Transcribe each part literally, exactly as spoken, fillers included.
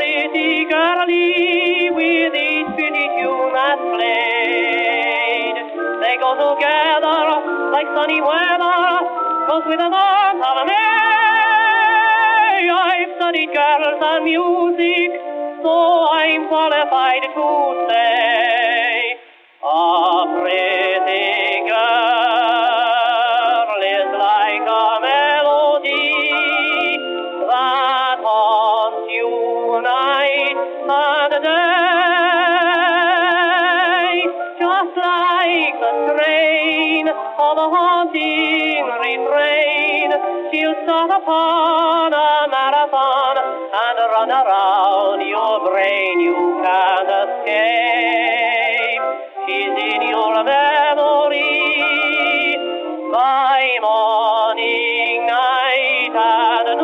pretty girlie with each pretty tune that's played. They go together like sunny weather goes with an arm of a May. I've studied girls and music, so I'm qualified to say a pretty girl is like a melody that haunts you night and day, just like the strain of a haunting refrain. She'll start upon a marathon and run around your brain. You can't escape. She's in your memory by morning, night, and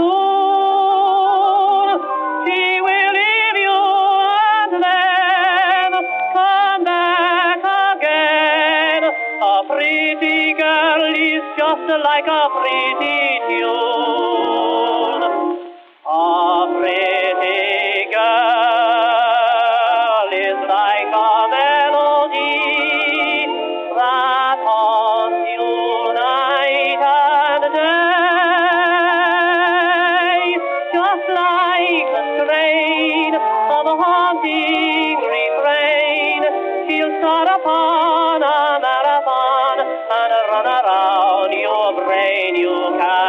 noon. She will leave you and then come back again. A pretty girl is just like a pretty tune. A pretty girl is like a melody that haunts you night and day, just like the strain of a haunting refrain. She'll start upon a marathon and run around your brain. You can